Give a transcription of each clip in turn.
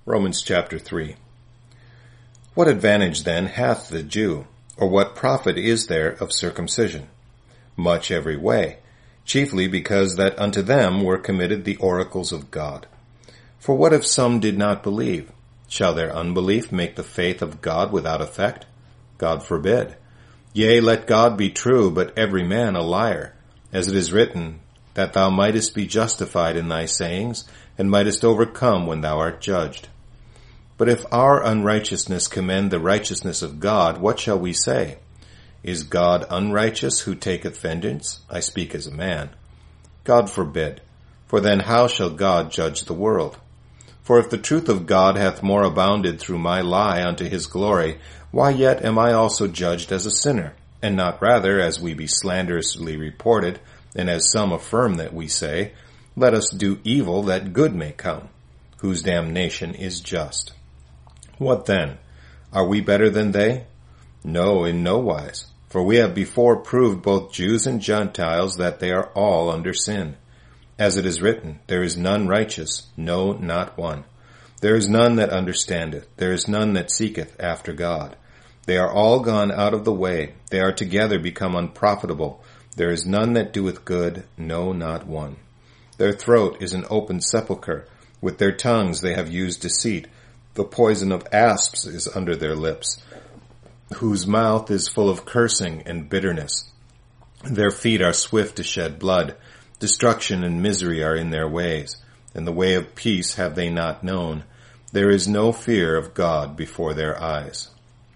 Romans chapter 3. What advantage then hath the Jew, or what profit is there of circumcision? Much every way, chiefly because that unto them were committed the oracles of God. For what if some did not believe? Shall their unbelief make the faith of God without effect? God forbid. Yea, let God be true, but every man a liar, as it is written, that thou mightest be justified in thy sayings, and mightest overcome when thou art judged. But if our unrighteousness commend the righteousness of God, what shall we say? Is God unrighteous who taketh vengeance? I speak as a man. God forbid. For then how shall God judge the world? For if the truth of God hath more abounded through my lie unto his glory, why yet am I also judged as a sinner, and not rather as we be slanderously reported, and as some affirm that we say, let us do evil that good may come, whose damnation is just. What then? Are we better than they? No, in no wise. For we have before proved both Jews and Gentiles that they are all under sin. As it is written, there is none righteous, no, not one. There is none that understandeth, there is none that seeketh after God. They are all gone out of the way, they are together become unprofitable. There is none that doeth good, no, not one. Their throat is an open sepulchre, with their tongues they have used deceit. The poison of asps is under their lips, whose mouth is full of cursing and bitterness. Their feet are swift to shed blood. Destruction and misery are in their ways, and the way of peace have they not known. There is no fear of God before their eyes.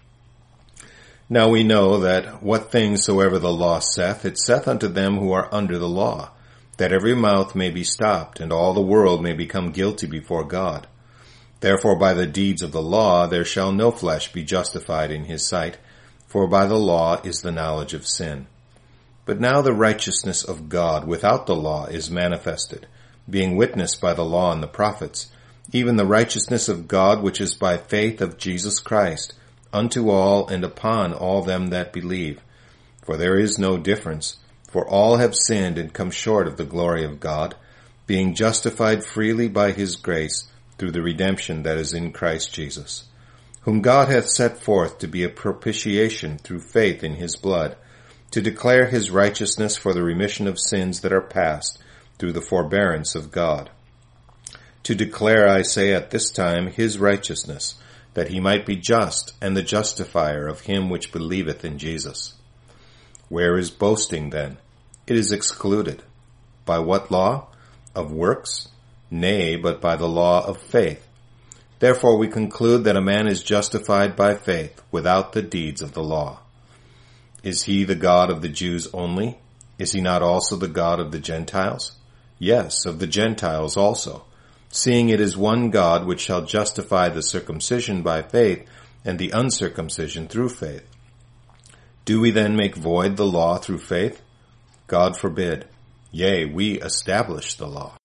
Now we know that what things soever the law saith, it saith unto them who are under the law, that every mouth may be stopped, and all the world may become guilty before God. Therefore by the deeds of the law there shall no flesh be justified in his sight, for by the law is the knowledge of sin. But now the righteousness of God without the law is manifested, being witnessed by the law and the prophets, even the righteousness of God which is by faith of Jesus Christ, unto all and upon all them that believe. For there is no difference, for all have sinned and come short of the glory of God, being justified freely by his grace, through the redemption that is in Christ Jesus, whom God hath set forth to be a propitiation through faith in his blood, to declare his righteousness for the remission of sins that are past, through the forbearance of God. To declare, I say, at this time his righteousness, that he might be just and the justifier of him which believeth in Jesus. Where is boasting then? It is excluded. By what law? Of works? Nay, but by the law of faith. Therefore we conclude that a man is justified by faith without the deeds of the law. Is he the God of the Jews only? Is he not also the God of the Gentiles? Yes, of the Gentiles also, seeing it is one God which shall justify the circumcision by faith and the uncircumcision through faith. Do we then make void the law through faith? God forbid. Yea, we establish the law.